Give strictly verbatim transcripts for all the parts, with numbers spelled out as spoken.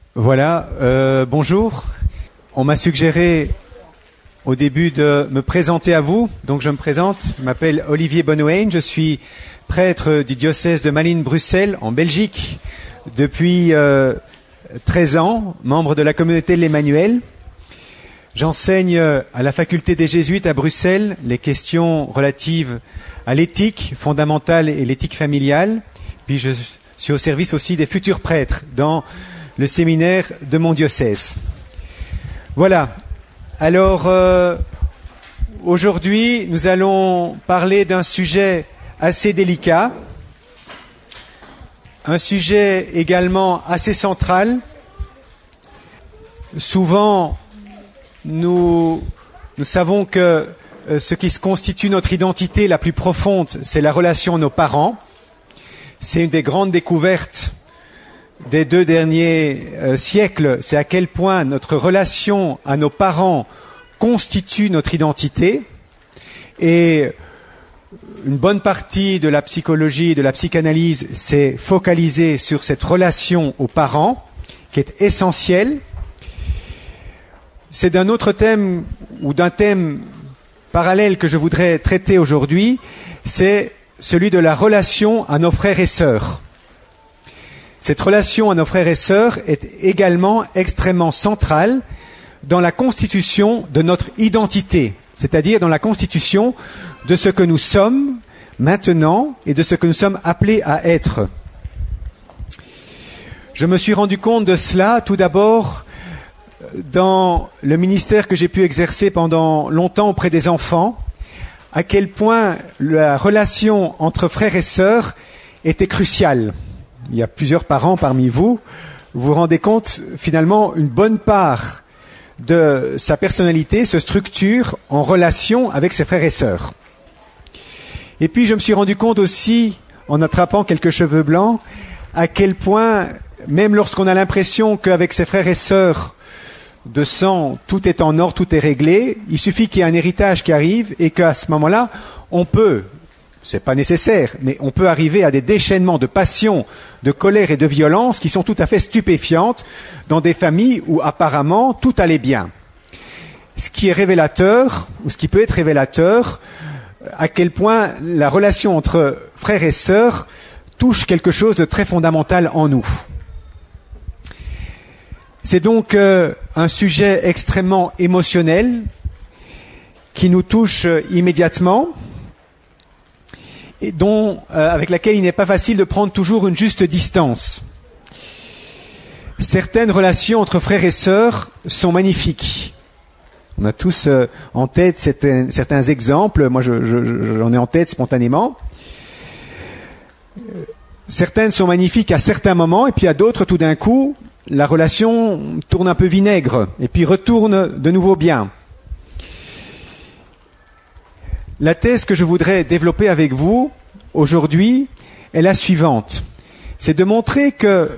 Voilà, euh, bonjour. On m'a suggéré au début de me présenter à vous, donc je me présente. Je m'appelle Olivier Bonhoëne, je suis prêtre du diocèse de Malines-Bruxelles en Belgique depuis euh, treize ans, membre de la communauté de l'Emmanuel. J'enseigne à la faculté des Jésuites à Bruxelles les questions relatives à l'éthique fondamentale et l'éthique familiale. Puis je suis au service aussi des futurs prêtres dans le séminaire de mon diocèse. Voilà. Alors, euh, aujourd'hui, nous allons parler d'un sujet assez délicat, un sujet également assez central. Souvent, nous, nous savons que euh, ce qui constitue notre identité la plus profonde, c'est la relation à nos parents. C'est une des grandes découvertes des deux derniers euh, siècles, c'est à quel point notre relation à nos parents constitue notre identité. Et une bonne partie de la psychologie et de la psychanalyse s'est focalisée sur cette relation aux parents, qui est essentielle. C'est d'un autre thème, ou d'un thème parallèle que je voudrais traiter aujourd'hui, c'est celui de la relation à nos frères et sœurs. Cette relation à nos frères et sœurs est également extrêmement centrale dans la constitution de notre identité, c'est-à-dire dans la constitution de ce que nous sommes maintenant et de ce que nous sommes appelés à être. Je me suis rendu compte de cela tout d'abord dans le ministère que j'ai pu exercer pendant longtemps auprès des enfants, à quel point la relation entre frères et sœurs était cruciale. Il y a plusieurs parents parmi vous, vous vous rendez compte, finalement, une bonne part de sa personnalité se structure en relation avec ses frères et sœurs. Et puis, je me suis rendu compte aussi, en attrapant quelques cheveux blancs, à quel point, même lorsqu'on a l'impression qu'avec ses frères et sœurs de sang, tout est en ordre, tout est réglé, il suffit qu'il y ait un héritage qui arrive et qu'à ce moment-là, on peut, c'est pas nécessaire, mais on peut arriver à des déchaînements de passion, de colère et de violence qui sont tout à fait stupéfiantes dans des familles où apparemment tout allait bien. Ce qui est révélateur, ou ce qui peut être révélateur, à quel point la relation entre frères et sœurs touche quelque chose de très fondamental en nous. C'est donc euh, un sujet extrêmement émotionnel qui nous touche euh, immédiatement et dont, euh, avec laquelle il n'est pas facile de prendre toujours une juste distance. Certaines relations entre frères et sœurs sont magnifiques. On a tous euh, en tête certains, certains exemples, moi je, je, j'en ai en tête spontanément. Certaines sont magnifiques à certains moments et puis à d'autres tout d'un coup, la relation tourne un peu vinaigre et puis retourne de nouveau bien. La thèse que je voudrais développer avec vous aujourd'hui est la suivante. C'est de montrer que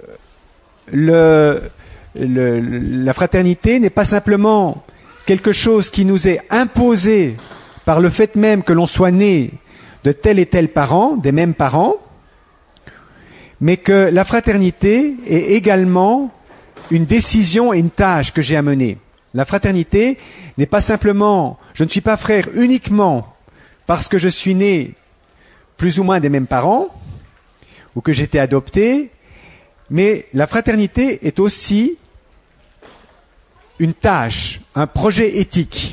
le, le, la fraternité n'est pas simplement quelque chose qui nous est imposé par le fait même que l'on soit né de tel et tel parent, des mêmes parents, mais que la fraternité est également une décision et une tâche que j'ai à mener. La fraternité n'est pas simplement, je ne suis pas frère uniquement parce que je suis né plus ou moins des mêmes parents, ou que j'ai été adopté, mais la fraternité est aussi une tâche, un projet éthique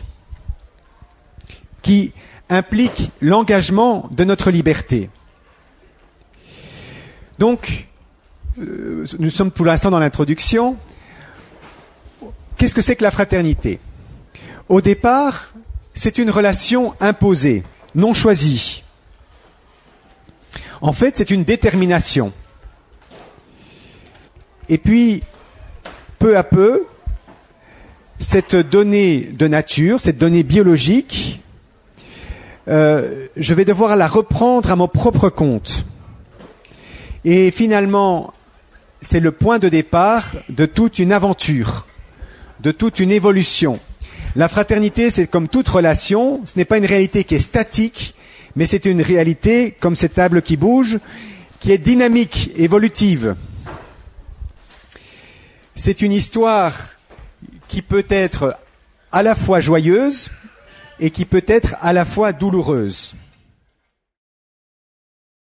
qui implique l'engagement de notre liberté. Donc, euh, nous sommes pour l'instant dans l'introduction. Qu'est-ce que c'est que la fraternité ? Au départ, c'est une relation imposée, non choisie. En fait, c'est une détermination. Et puis, peu à peu, cette donnée de nature, cette donnée biologique, euh, je vais devoir la reprendre à mon propre compte. Et finalement, c'est le point de départ de toute une aventure, de toute une évolution. La fraternité, c'est comme toute relation, ce n'est pas une réalité qui est statique, mais c'est une réalité, comme cette table qui bouge, qui est dynamique, évolutive. c'est une histoire qui peut être à la fois joyeuse et qui peut être à la fois douloureuse.